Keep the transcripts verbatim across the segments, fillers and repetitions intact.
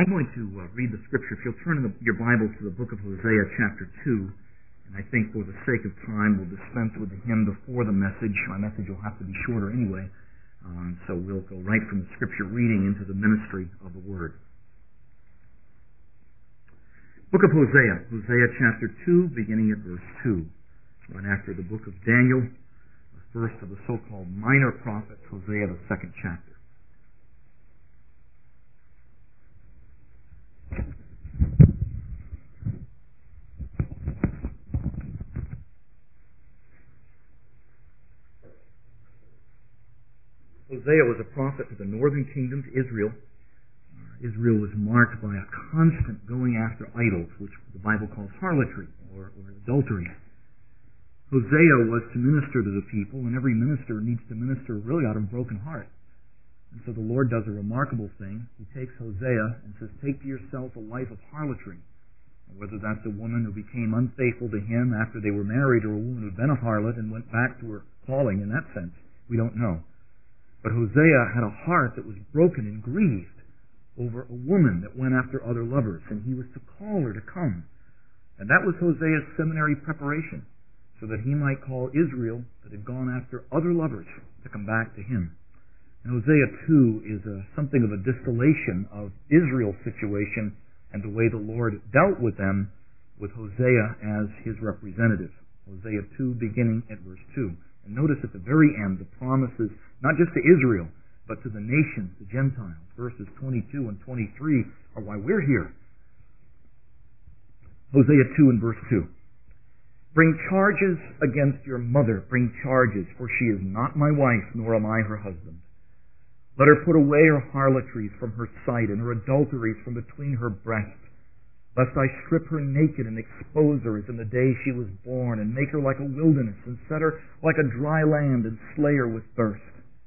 I'm going to uh, read the scripture. If you'll turn in the, your Bibles to the book of Hosea, chapter two, and I think for the sake of time, we'll dispense with the hymn before the message. My message will have to be shorter anyway, um, so we'll go right from the scripture reading into the ministry of the Word. Book of Hosea, Hosea chapter two, beginning at verse two. Right after the book of Daniel, the first of the so-called minor prophets, Hosea, the second chapter. Hosea was a prophet to the northern kingdom, to Israel. Uh, Israel was marked by a constant going after idols, which the Bible calls harlotry or, or adultery. Hosea was to minister to the people, and every minister needs to minister really out of a broken heart. And so the Lord does a remarkable thing. He takes Hosea and says, take to yourself a life of harlotry. And whether that's a woman who became unfaithful to him after they were married, or a woman who had been a harlot and went back to her calling in that sense, we don't know. But Hosea had a heart that was broken and grieved over a woman that went after other lovers, and he was to call her to come. And that was Hosea's seminary preparation, so that he might call Israel that had gone after other lovers to come back to him. And Hosea two is a, something of a distillation of Israel's situation and the way the Lord dealt with them, with Hosea as his representative. Hosea two, beginning at verse two. And notice at the very end the promises, not just to Israel, but to the nations, the Gentiles. Verses twenty-two and twenty-three are why we're here. Hosea two and verse two. Bring charges against your mother, bring charges, for she is not my wife, nor am I her husband. Let her put away her harlotries from her sight, and her adulteries from between her breasts, lest I strip her naked and expose her as in the day she was born, and make her like a wilderness, and set her like a dry land, and slay her with thirst.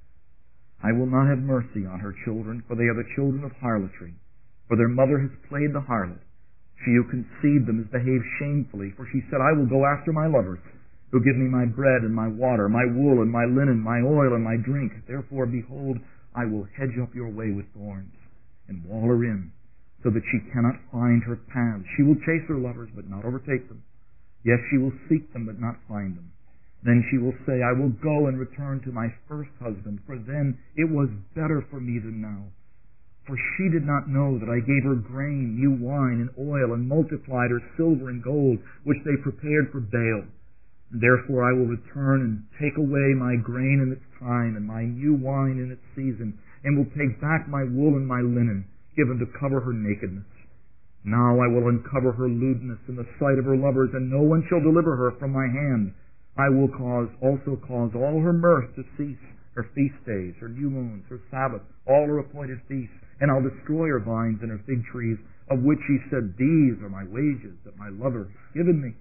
I will not have mercy on her children, for they are the children of harlotry. For their mother has played the harlot. She who conceived them has behaved shamefully, for she said, I will go after my lovers, who give me my bread and my water, my wool and my linen, my oil and my drink. Therefore, behold, I will hedge up your way with thorns, and wall her in, so that she cannot find her paths. She will chase her lovers, but not overtake them. Yes, she will seek them, but not find them. Then she will say, I will go and return to my first husband, for then it was better for me than now. For she did not know that I gave her grain, new wine, and oil, and multiplied her silver and gold, which they prepared for Baal. And therefore I will return and take away my grain in its time, and my new wine in its season, and will take back my wool and my linen, given to cover her nakedness. Now I will uncover her lewdness in the sight of her lovers, and no one shall deliver her from my hand. I will cause also cause all her mirth to cease, her feast days, her new moons, her Sabbath, all her appointed feasts, and I'll destroy her vines and her fig trees, of which she said, these are my wages that my lover has given me.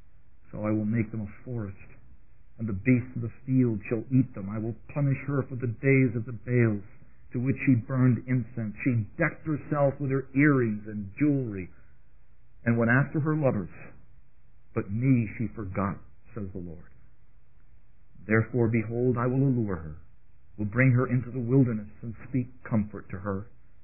So I will make them a forest, and the beasts of the field shall eat them. I will punish her for the days of the Baals, to which she burned incense. She decked herself with her earrings and jewelry, and went after her lovers. But me she forgot, says the Lord. Therefore, behold, I will allure her, will bring her into the wilderness, and speak comfort to her.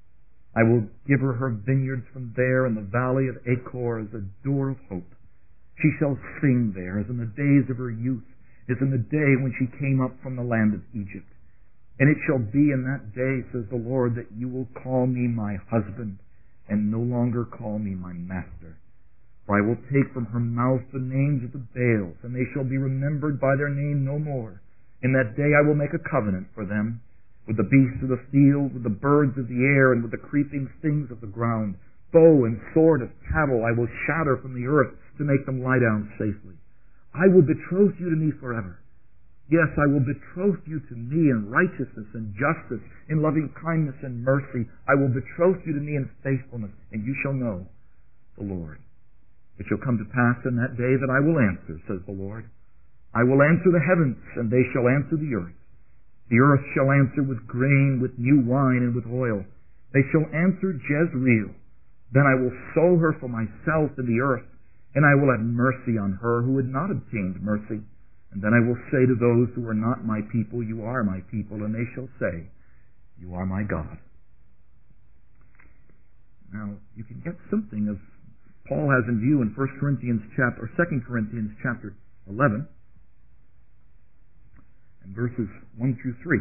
I will give her her vineyards from there, and the valley of Achor as a door of hope. She shall sing there, as in the days of her youth, as in the day when she came up from the land of Egypt. And it shall be in that day, says the Lord, that you will call me my husband, and no longer call me my master. For I will take from her mouth the names of the Baals, and they shall be remembered by their name no more. In that day I will make a covenant for them, with the beasts of the field, with the birds of the air, and with the creeping things of the ground. Bow and sword of cattle I will shatter from the earth, to make them lie down safely. I will betroth you to me forever. Yes, I will betroth you to me in righteousness and justice, in loving kindness and mercy. I will betroth you to me in faithfulness, and you shall know the Lord. It shall come to pass in that day that I will answer, says the Lord. I will answer the heavens, and they shall answer the earth. The earth shall answer with grain, with new wine, and with oil. They shall answer Jezreel. Then I will sow her for myself in the earth, and I will have mercy on her who had not obtained mercy. And then I will say to those who are not my people, you are my people, and they shall say, you are my God. Now, you can get something of Paul has in view in First Corinthians chapter, or Second Corinthians chapter eleven, and verses one through three.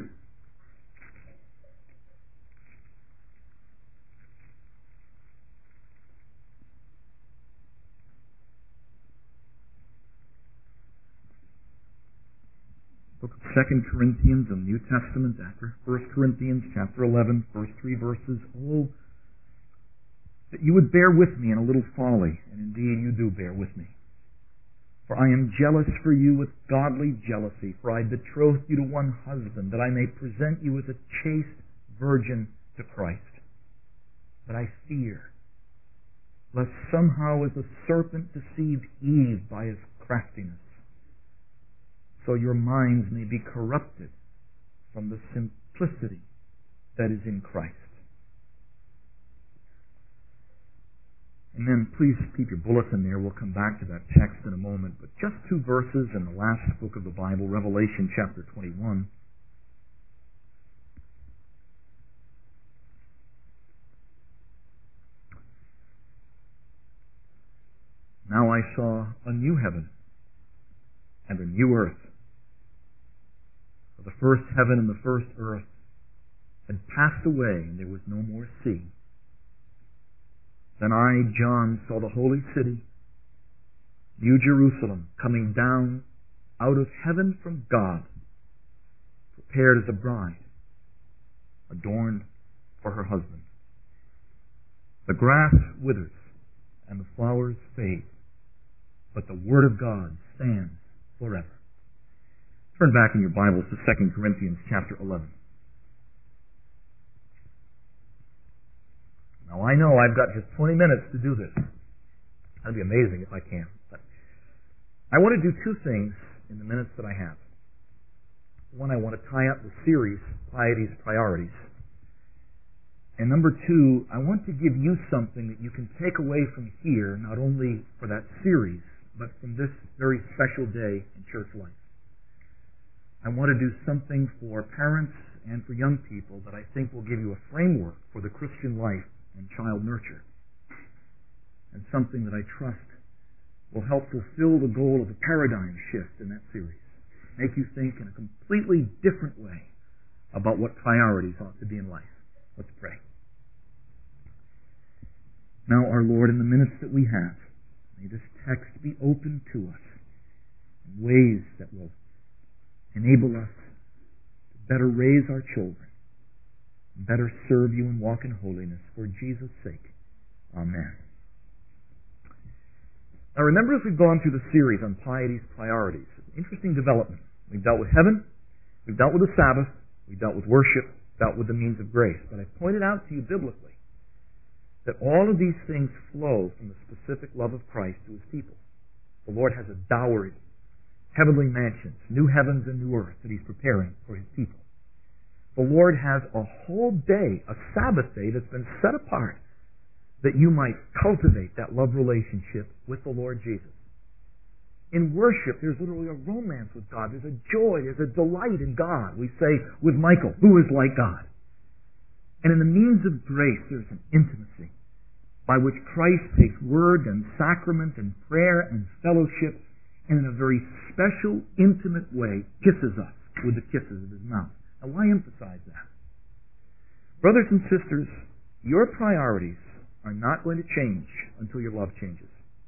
Book of Second Corinthians in the New Testament after First Corinthians chapter eleven, first three verses. Oh, that you would bear with me in a little folly, and indeed you do bear with me. For I am jealous for you with godly jealousy, for I betrothed you to one husband, that I may present you as a chaste virgin to Christ. But I fear, lest somehow as the serpent deceived Eve by his craftiness, so your minds may be corrupted from the simplicity that is in Christ. And then please keep your bulletin there. We'll come back to that text in a moment. But just two verses in the last book of the Bible, Revelation chapter twenty-one. Now I saw a new heaven and a new earth. For the first heaven and the first earth had passed away, and there was no more sea. Then I, John, saw the holy city, New Jerusalem, coming down out of heaven from God, prepared as a bride, adorned for her husband. The grass withers and the flowers fade, but the word of God stands forever. Turn back in your Bibles to Second Corinthians chapter eleven. Now I know I've got just twenty minutes to do this. That'd be amazing if I can. But I want to do two things in the minutes that I have. One, I want to tie up the series, Piety's Priorities. And number two, I want to give you something that you can take away from here, not only for that series, but from this very special day in church life. I want to do something for parents and for young people that I think will give you a framework for the Christian life and child nurture, and something that I trust will help fulfill the goal of a paradigm shift in that series. Make you think in a completely different way about what priorities ought to be in life. Let's pray. Now, our Lord, in the minutes that we have, may this text be open to us in ways that will enable us to better raise our children, better serve you and walk in holiness for Jesus' sake. Amen. Now remember, as we've gone through the series on Piety's Priorities, interesting development. We've dealt with heaven, we've dealt with the Sabbath, we've dealt with worship, dealt with the means of grace. But I pointed out to you biblically that all of these things flow from the specific love of Christ to his people. The Lord has a dowry, heavenly mansions, new heavens and new earth that he's preparing for his people. The Lord has a whole day, a Sabbath day, that's been set apart that you might cultivate that love relationship with the Lord Jesus. In worship, there's literally a romance with God. There's a joy, there's a delight in God. We say with Michael, who is like God? And in the means of grace, there's an intimacy by which Christ takes word and sacrament and prayer and fellowship, and in a very special, intimate way, kisses us with the kisses of his mouth. Now, why emphasize that? Brothers and sisters, your priorities are not going to change until your love changes.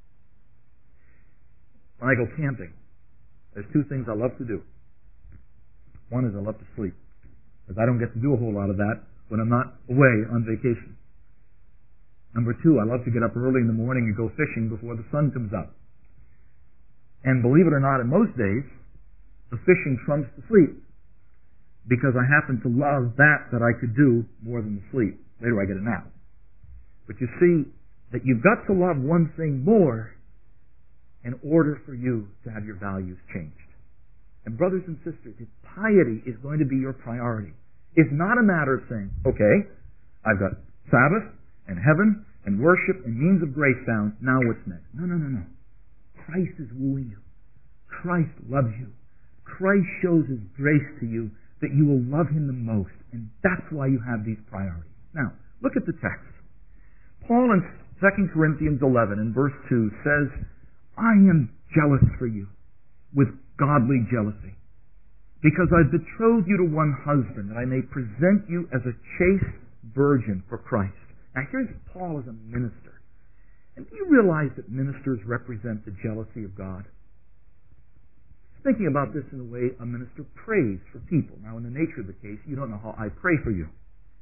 When I go camping, there's two things I love to do. One is I love to sleep, because I don't get to do a whole lot of that when I'm not away on vacation. Number two, I love to get up early in the morning and go fishing before the sun comes up. And believe it or not, in most days, the fishing trumps the sleep, because I happen to love that that I could do more than the sleep. Later I get a nap. But you see that you've got to love one thing more in order for you to have your values changed. And brothers and sisters, if piety is going to be your priority, it's not a matter of saying, okay, I've got Sabbath and heaven and worship and means of grace down, now what's next? No, no, no, no. Christ is wooing you. Christ loves you. Christ shows his grace to you that you will love him the most, and that's why you have these priorities. Now, look at the text. Paul in Second Corinthians eleven in verse two says, I am jealous for you with godly jealousy, because I've betrothed you to one husband, that I may present you as a chaste virgin for Christ. Now here's Paul as a minister. And do you realize that ministers represent the jealousy of God? Thinking about this in the way a minister prays for people. Now in the nature of the case, you don't know how I pray for you.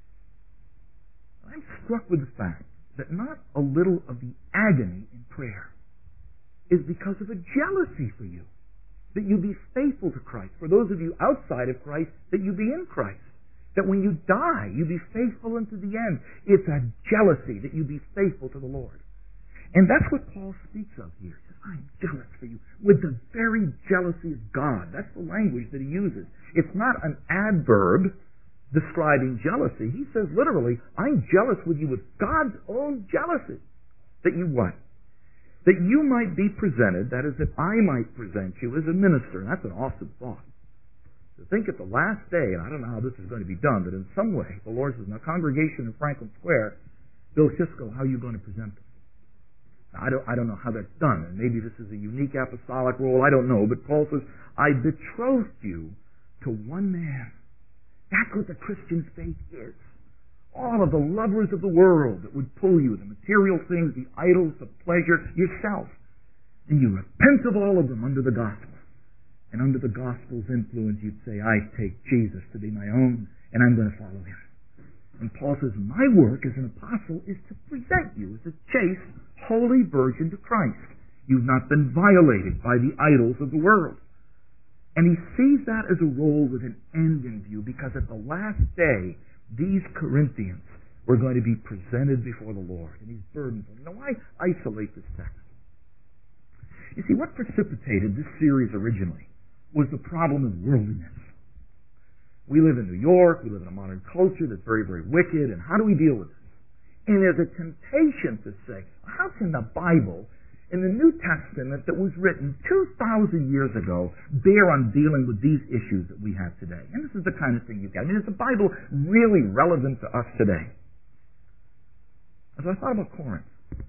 I'm struck with the fact that not a little of the agony in prayer is because of a jealousy for you. That you be faithful to Christ. For those of you outside of Christ, that you be in Christ. That when you die, you be faithful unto the end. It's a jealousy that you be faithful to the Lord. And that's what Paul speaks of here. He says, I'm jealous for you with the very jealousy of God. That's the language that he uses. It's not an adverb describing jealousy. He says literally, I'm jealous with you with God's own jealousy. That you what? That you might be presented, that is, that I might present you as a minister. And that's an awesome thought. To think at the last day, and I don't know how this is going to be done, but in some way, the Lord says, now congregation in Franklin Square, Bill Sisco, how are you going to present them? Now, I don't, I don't know how that's done, and maybe this is a unique apostolic role, I don't know, but Paul says, I betrothed you to one man. That's what the Christian faith is. All of the lovers of the world that would pull you, the material things, the idols, the pleasure, yourself. And you repent of all of them under the gospel. And under the gospel's influence, you'd say, I take Jesus to be my own, and I'm going to follow him. And Paul says, my work as an apostle is to present you as a chaste, holy virgin to Christ. You've not been violated by the idols of the world. And he sees that as a role with an end in view, because at the last day, these Corinthians were going to be presented before the Lord. And he's burdened them. Now, why isolate this text? You see, what precipitated this series originally was the problem of worldliness. We live in New York, we live in a modern culture that's very, very wicked, and how do we deal with this? And there's a temptation to say, how can the Bible in the New Testament that was written two thousand years ago bear on dealing with these issues that we have today? And this is the kind of thing you get. I mean, is the Bible really relevant to us today? As I thought about Corinth,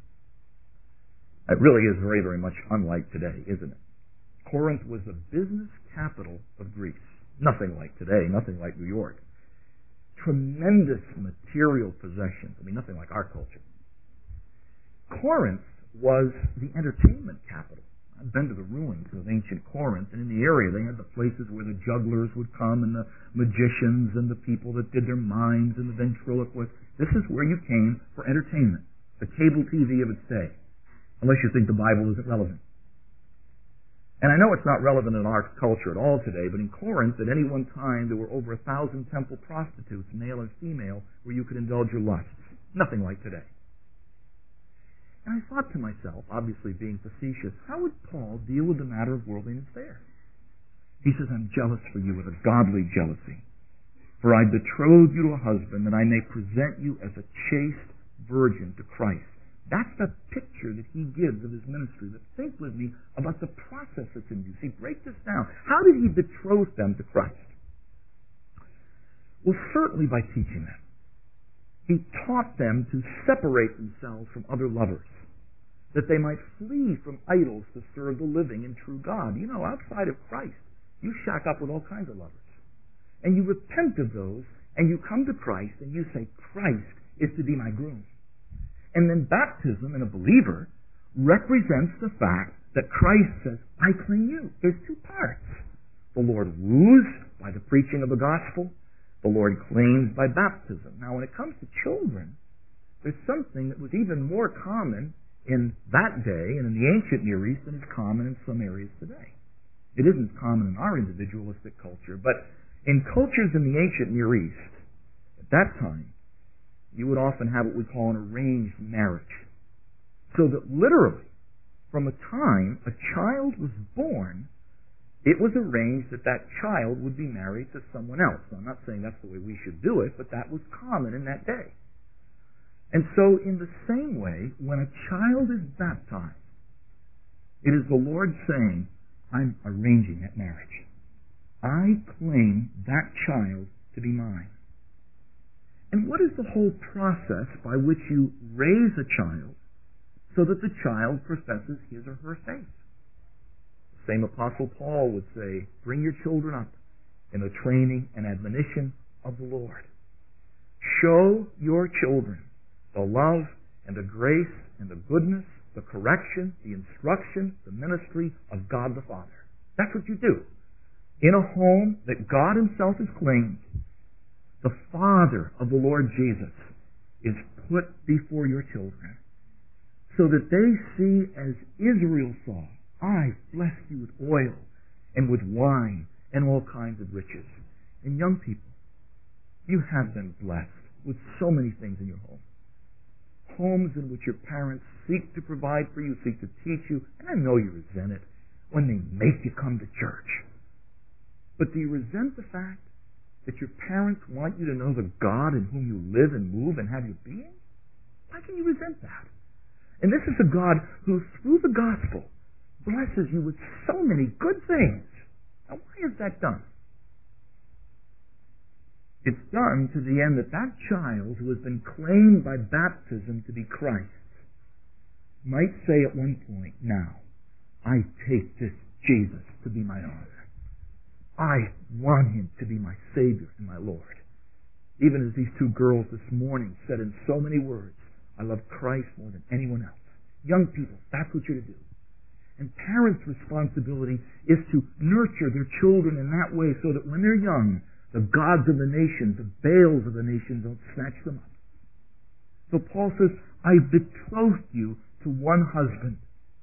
it really is very, very much unlike today, isn't it? Corinth was the business capital of Greece. Nothing like today, nothing like New York. Tremendous material possessions. I mean, nothing like our culture. Corinth was the entertainment capital. I've been to the ruins of ancient Corinth, and in the area they had the places where the jugglers would come, and the magicians, and the people that did their mimes, and the ventriloquists. This is where you came for entertainment. The cable T V of its day. Unless you think the Bible isn't relevant. And I know it's not relevant in our culture at all today, but in Corinth, at any one time, there were over a thousand temple prostitutes, male and female, where you could indulge your lusts. Nothing like today. And I thought to myself, obviously being facetious, how would Paul deal with the matter of worldliness there? He says, I'm jealous for you with a godly jealousy. For I betrothed you to a husband, that I may present you as a chaste virgin to Christ. That's the picture that he gives of his ministry. But think with me about the process that's in view. See, break this down. How did he betroth them to Christ? Well, certainly by teaching them. He taught them to separate themselves from other lovers, that they might flee from idols to serve the living and true God. You know, outside of Christ, you shack up with all kinds of lovers. And you repent of those, and you come to Christ, and you say, Christ is to be my groom. And then baptism in a believer represents the fact that Christ says, I claim you. There's two parts. The Lord woos by the preaching of the gospel. The Lord claims by baptism. Now, when it comes to children, there's something that was even more common in that day and in the ancient Near East than is common in some areas today. It isn't common in our individualistic culture, but in cultures in the ancient Near East, at that time, you would often have what we call an arranged marriage. So that literally, from a time a child was born, it was arranged that that child would be married to someone else. Now, I'm not saying that's the way we should do it, but that was common in that day. And so, in the same way, when a child is baptized, it is the Lord saying, I'm arranging that marriage. I claim that child to be mine. And what is the whole process by which you raise a child so that the child professes his or her faith? The same Apostle Paul would say, bring your children up in the training and admonition of the Lord. Show your children the love and the grace and the goodness, the correction, the instruction, the ministry of God the Father. That's what you do. In a home that God himself has claimed, the Father of the Lord Jesus is put before your children so that they see as Israel saw, I blessed you with oil and with wine and all kinds of riches. And young people, you have been blessed with so many things in your home. Homes in which your parents seek to provide for you, seek to teach you, and I know you resent it when they make you come to church. But do you resent the fact that your parents want you to know the God in whom you live and move and have your being? Why can you resent that? And this is a God who, through the gospel, blesses you with so many good things. Now, why is that done? It's done to the end that that child who has been claimed by baptism to be Christ might say at one point, now, I take this Jesus to be my own. I want him to be my Savior and my Lord. Even as these two girls this morning said in so many words, I love Christ more than anyone else. Young people, that's what you're to do. And parents' responsibility is to nurture their children in that way so that when they're young, the gods of the nations, the Baals of the nations don't snatch them up. So Paul says, I betrothed you to one husband.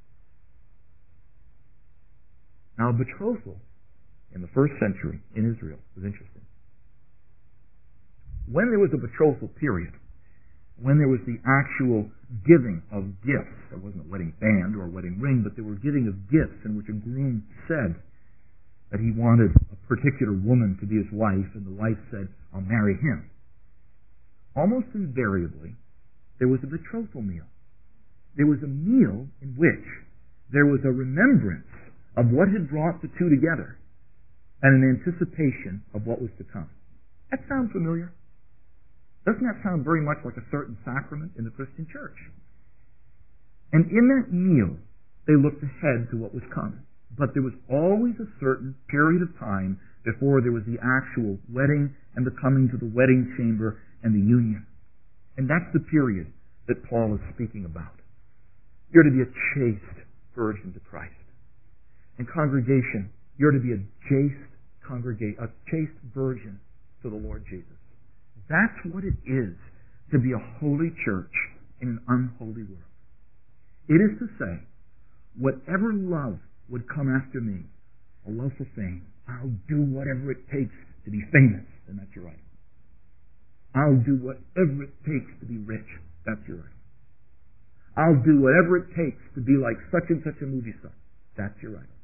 Now, betrothal in the first century in Israel was interesting. When there was a betrothal period, when there was the actual giving of gifts, there wasn't a wedding band or a wedding ring, but there were giving of gifts in which a groom said that he wanted a particular woman to be his wife, and the wife said, I'll marry him. Almost invariably, there was a betrothal meal. There was a meal in which there was a remembrance of what had brought the two together and an anticipation of what was to come. That sounds familiar. Doesn't that sound very much like a certain sacrament in the Christian church? And in that meal, they looked ahead to what was coming. But there was always a certain period of time before there was the actual wedding and the coming to the wedding chamber and the union. And that's the period that Paul is speaking about. You're to be a chaste virgin to Christ. And congregation, you're to be a chaste congregate, a chaste virgin to the Lord Jesus. That's what it is to be a holy church in an unholy world. It is to say, whatever love would come after me, a love for fame, I'll do whatever it takes to be famous, and that's your right. I'll do whatever it takes to be rich, that's your right. I'll do whatever it takes to be like such and such a movie star, that's your right.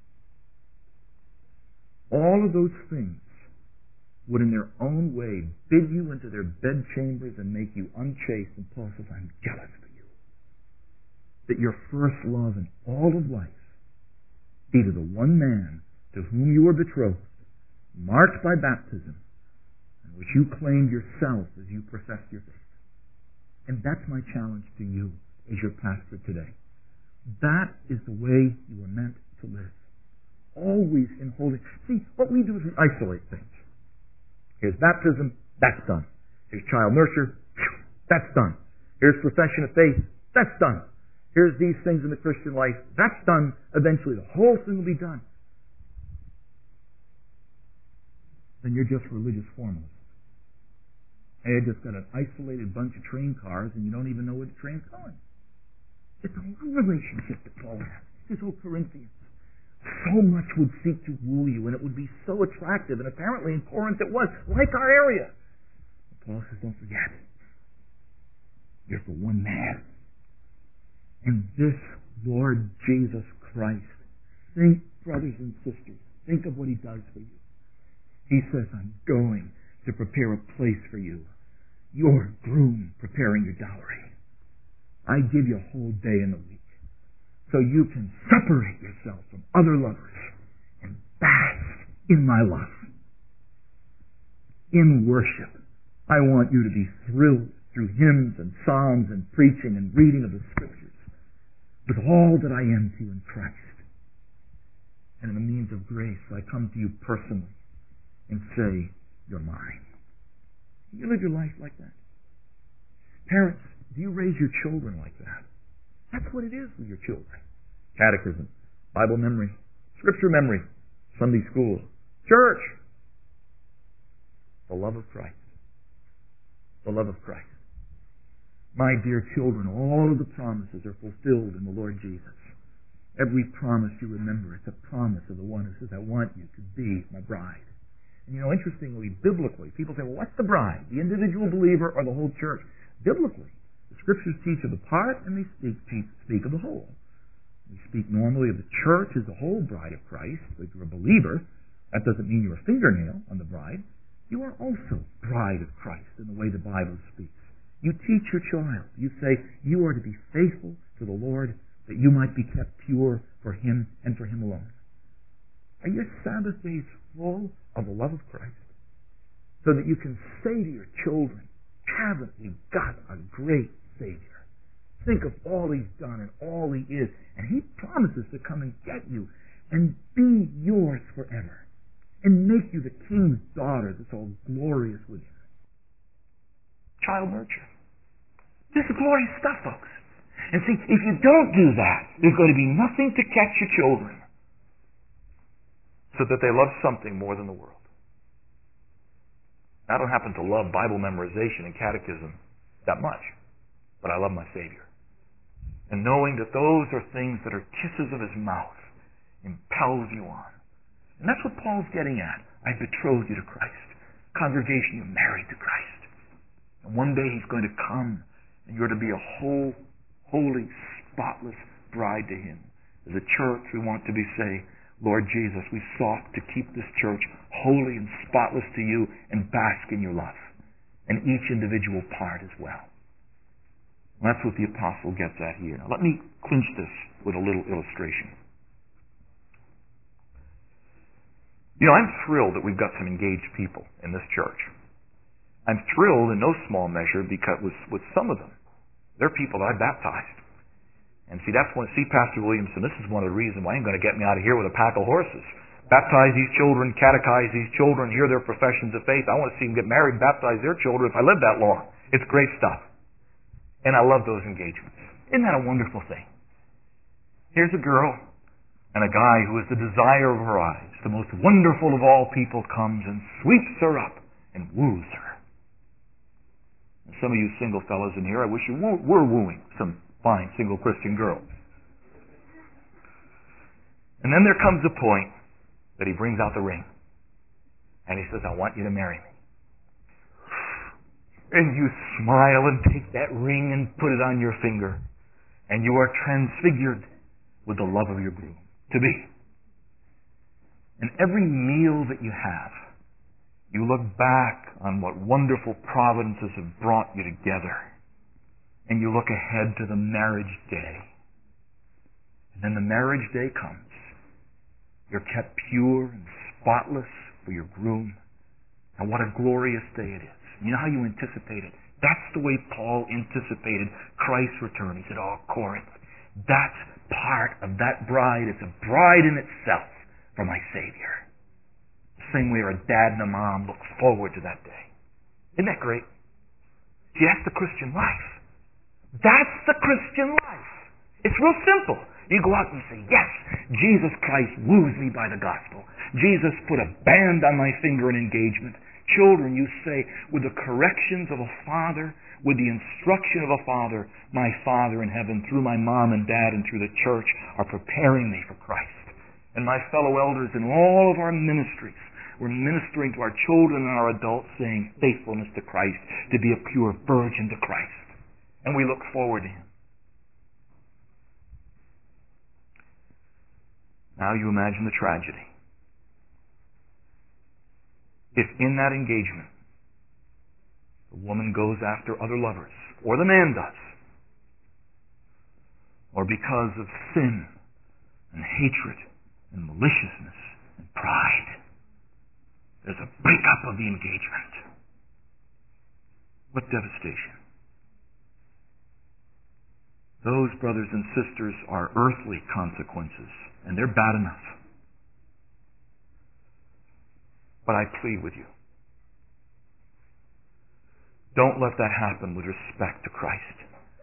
All of those things would in their own way bid you into their bedchambers and make you unchaste, and Paul says, I'm jealous for you. That your first love in all of life be to the one man to whom you are betrothed, marked by baptism, and which you claimed yourself as you professed your faith. And that's my challenge to you as your pastor today. That is the way you are meant to live. Always in holding. See, what we do is we isolate things. Here's baptism, that's done. Here's child nurture, that's done. Here's profession of faith, that's done. Here's these things in the Christian life, that's done. Eventually the whole thing will be done. Then you're just religious formalists. And you just got an isolated bunch of train cars and you don't even know where the train's going. It's a love relationship that Paul has. His whole Corinthians. So much would seek to woo you, and it would be so attractive, and apparently in Corinth it was, like our area. And Paul says, don't forget, you're for one man. And this Lord Jesus Christ, think, brothers and sisters, think of what he does for you. He says, I'm going to prepare a place for you. Your groom preparing your dowry. I give you a whole day in the week, so you can separate yourself from other lovers and bask in my love, in worship, I want you to be thrilled through hymns and psalms and preaching and reading of the Scriptures with all that I am to you in Christ. And in the means of grace, I come to you personally and say, you're mine. Do you live your life like that? Parents, do you raise your children like that? That's what it is with your children. Catechism, Bible memory, Scripture memory, Sunday school, church. The love of Christ. The love of Christ. My dear children, all of the promises are fulfilled in the Lord Jesus. Every promise you remember, it's a promise of the one who says, I want you to be my bride. And you know, interestingly, biblically, people say, well, what's the bride? The individual believer or the whole church? Biblically, the Scriptures teach of the part and they speak, speak of the whole. We speak normally of the church as the whole bride of Christ. If you're a believer, that doesn't mean you're a fingernail on the bride. You are also bride of Christ in the way the Bible speaks. You teach your child. You say, you are to be faithful to the Lord that you might be kept pure for Him and for Him alone. Are your Sabbath days full of the love of Christ? So that you can say to your children, haven't we got a great Savior? Think of all He's done and all He is. And He promises to come and get you and be yours forever. And make you the King's daughter that's all glorious within. Child nurture. This is glorious stuff, folks. And see, if you don't do that, there's going to be nothing to catch your children so that they love something more than the world. I don't happen to love Bible memorization and catechism that much, but I love my Savior. And knowing that those are things that are kisses of His mouth impels you on. And that's what Paul's getting at. I betrothed you to Christ. Congregation, you're married to Christ. And one day He's going to come and you're to be a whole, holy, spotless bride to Him. As a church, we want to be say, Lord Jesus, we sought to keep this church holy and spotless to you and bask in your love. And each individual part as well. And that's what the apostle gets at here. Now let me clinch this with a little illustration. You know, I'm thrilled that we've got some engaged people in this church. I'm thrilled in no small measure because with, with some of them, they're people that I baptized. And see, that's when, see, Pastor Williamson, this is one of the reasons why he's going to get me out of here with a pack of horses. Baptize these children, catechize these children, hear their professions of faith. I want to see them get married, baptize their children if I live that long. It's great stuff. And I love those engagements. Isn't that a wonderful thing? Here's a girl and a guy who is the desire of her eyes. The most wonderful of all people comes and sweeps her up and woos her. And some of you single fellows in here, I wish you were wooing some fine single Christian girls. And then there comes a point that he brings out the ring. And he says, I want you to marry me. And you smile and take that ring and put it on your finger. And you are transfigured with the love of your groom to be. And every meal that you have, you look back on what wonderful providences have brought you together. And you look ahead to the marriage day. And then the marriage day comes. You're kept pure and spotless for your groom. And what a glorious day it is. You know how you anticipate it? That's the way Paul anticipated Christ's return. He said, oh, Corinth, that's part of that bride. It's a bride in itself for my Savior. The same way our dad and a mom look forward to that day. Isn't that great? See, that's the Christian life. That's the Christian life. It's real simple. You go out and say, yes, Jesus Christ woos me by the gospel. Jesus put a band on my finger in engagement. Children, you say, with the corrections of a father, with the instruction of a father, my Father in heaven, through my mom and dad and through the church, are preparing me for Christ. And my fellow elders in all of our ministries, we're ministering to our children and our adults, saying faithfulness to Christ, to be a pure virgin to Christ. And we look forward to Him. Now you imagine the tragedy. If in that engagement, the woman goes after other lovers, or the man does, or because of sin and hatred and maliciousness and pride, there's a breakup of the engagement. What devastation. Those, brothers and sisters, are earthly consequences, and they're bad enough. But I plead with you, don't let that happen with respect to Christ.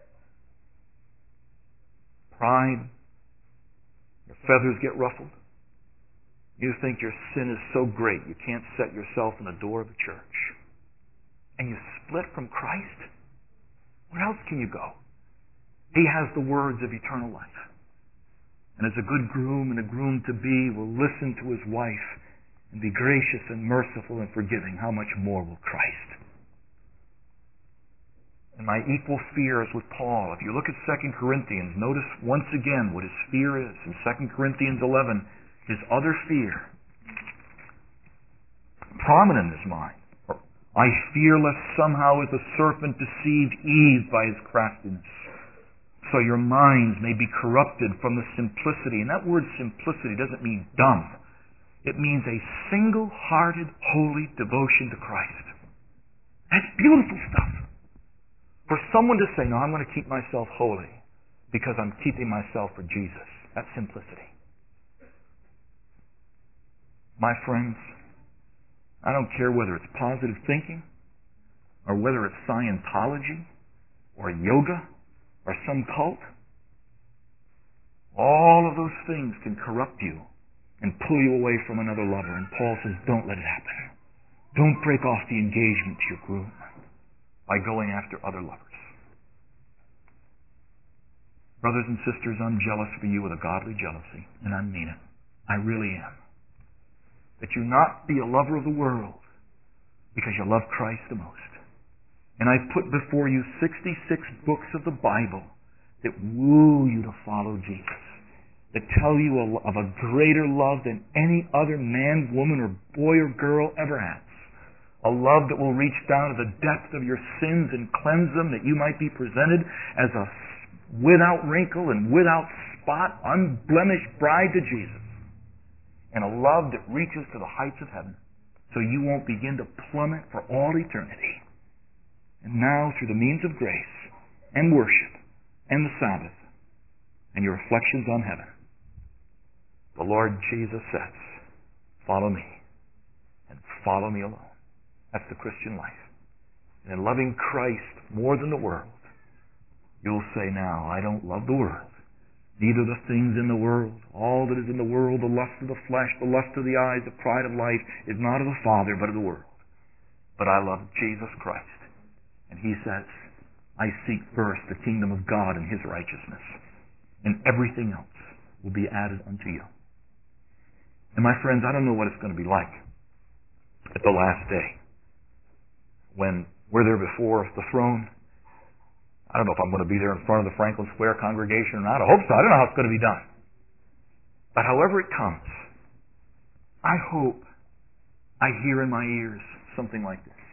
Pride, your feathers get ruffled. You think your sin is so great you can't set yourself in the door of the church. And you split from Christ? Where else can you go? He has the words of eternal life. And as a good groom and a groom-to-be will listen to his wife and be gracious and merciful and forgiving, how much more will Christ? And my equal fear is with Paul. If you look at Second Corinthians, notice once again what his fear is. In Second Corinthians eleven, his other fear, prominent in his mind. I fear lest somehow as the serpent deceived Eve by his craftiness, so your minds may be corrupted from the simplicity. And that word simplicity doesn't mean dumb. It means a single-hearted, holy devotion to Christ. That's beautiful stuff. For someone to say, no, I'm going to keep myself holy because I'm keeping myself for Jesus. That's simplicity. My friends, I don't care whether it's positive thinking or whether it's Scientology or yoga or some cult. All of those things can corrupt you and pull you away from another lover. And Paul says, don't let it happen. Don't break off the engagement to your groom by going after other lovers. Brothers and sisters, I'm jealous for you with a godly jealousy, and I mean it. I really am. That you not be a lover of the world because you love Christ the most. And I've put before you sixty-six books of the Bible that woo you to follow Jesus, that tell you of a greater love than any other man, woman, or boy or girl ever has. A love that will reach down to the depth of your sins and cleanse them, that you might be presented as a without wrinkle and without spot, unblemished bride to Jesus. And a love that reaches to the heights of heaven, so you won't begin to plummet for all eternity. And now, through the means of grace and worship and the Sabbath and your reflections on heaven, the Lord Jesus says, follow me and follow me alone. That's the Christian life. And in loving Christ more than the world, you'll say now, I don't love the world, neither the things in the world. All that is in the world, the lust of the flesh, the lust of the eyes, the pride of life, is not of the Father, but of the world. But I love Jesus Christ. And he says, I seek first the kingdom of God and his righteousness, and everything else will be added unto you. And my friends, I don't know what it's going to be like at the last day, when we're there before the throne. I don't know if I'm going to be there in front of the Franklin Square congregation or not. I hope so. I don't know how it's going to be done. But however it comes, I hope I hear in my ears something like this.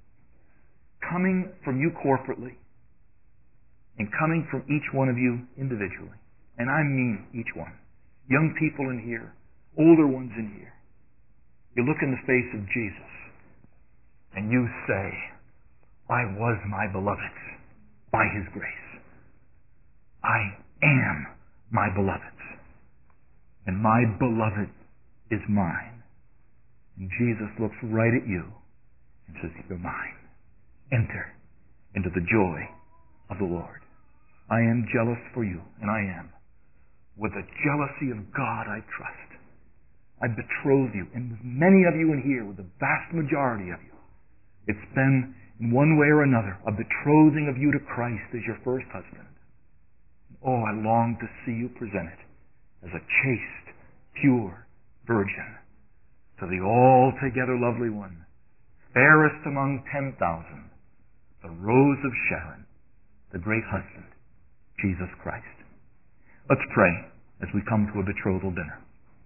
Coming from you corporately, and coming from each one of you individually. And I mean each one. Young people in here, older ones in here. You look in the face of Jesus, and you say, I was my beloved's by his grace. I am my beloved's, and my beloved is mine. And Jesus looks right at you and says, you're mine. Enter into the joy of the Lord. I am jealous for you, and I am. With the jealousy of God I trust. I betroth you, and with many of you in here, with the vast majority of you, it's been, in one way or another, a betrothing of you to Christ as your first husband. Oh, I long to see you presented as a chaste, pure virgin to the altogether lovely one, fairest among ten thousand, the rose of Sharon, the great husband, Jesus Christ. Let's pray as we come to a betrothal dinner.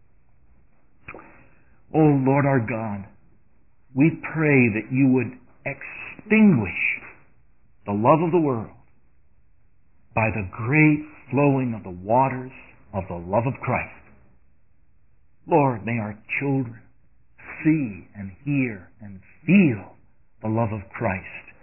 Oh, Lord our God, we pray that you would extinguish the love of the world by the great flowing of the waters of the love of Christ. Lord, may our children see and hear and feel the love of Christ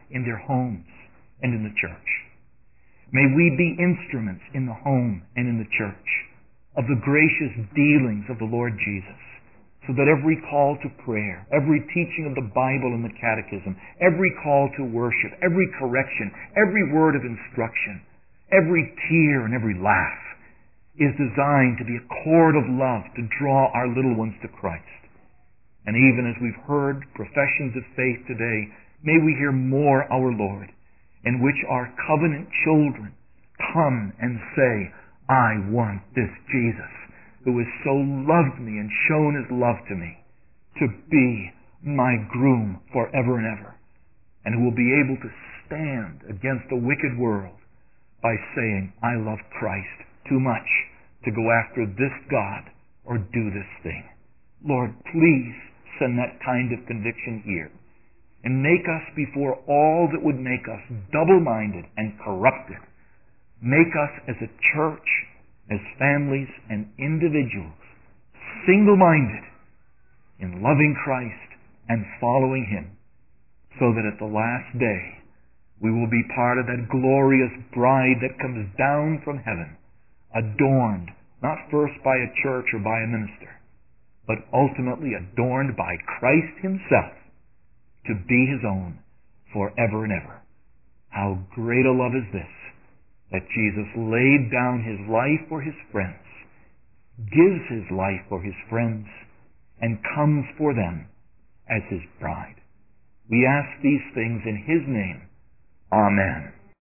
in their homes and in the church. May we be instruments in the home and in the church of the gracious dealings of the Lord Jesus, so that every call to prayer, every teaching of the Bible and the Catechism, every call to worship, every correction, every word of instruction, every tear and every laugh is designed to be a cord of love to draw our little ones to Christ. And even as we've heard professions of faith today, may we hear more our Lord, in which our covenant children come and say, I want this Jesus, who has so loved me and shown his love to me, to be my groom forever and ever, and who will be able to stand against a wicked world by saying, I love Christ too much to go after this God or do this thing. Lord, please send that kind of conviction here, and make us before all that would make us double-minded and corrupted. Make us as a church, as families and individuals, single-minded in loving Christ and following him, so that at the last day we will be part of that glorious bride that comes down from heaven, adorned not first by a church or by a minister, but ultimately adorned by Christ himself to be his own forever and ever. How great a love is this, that Jesus laid down his life for his friends, gives his life for his friends, and comes for them as his bride. We ask these things in his name. Amen.